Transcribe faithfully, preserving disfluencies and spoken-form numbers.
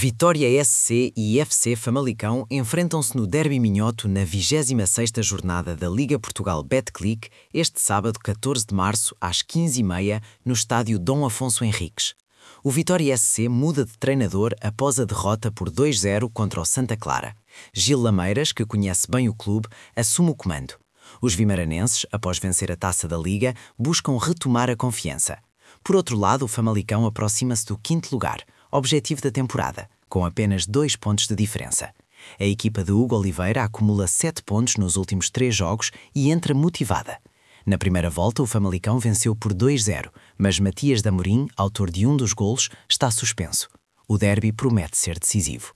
Vitória S C e F C Famalicão enfrentam-se no Derby Minhoto na vigésima sexta jornada da Liga Portugal Betclic este sábado catorze de março às quinze e meia no estádio Dom Afonso Henriques. O Vitória S C muda de treinador após a derrota por dois a zero contra o Santa Clara. Gil Lameiras, que conhece bem o clube, assume o comando. Os vimaranenses, após vencer a Taça da Liga, buscam retomar a confiança. Por outro lado, o Famalicão aproxima-se do quinto lugar, objetivo da temporada, com apenas dois pontos de diferença. A equipa de Hugo Oliveira acumula sete pontos nos últimos três jogos e entra motivada. Na primeira volta, o Famalicão venceu por dois a zero, mas Matias de Amorim, autor de um dos golos, está suspenso. O derby promete ser decisivo.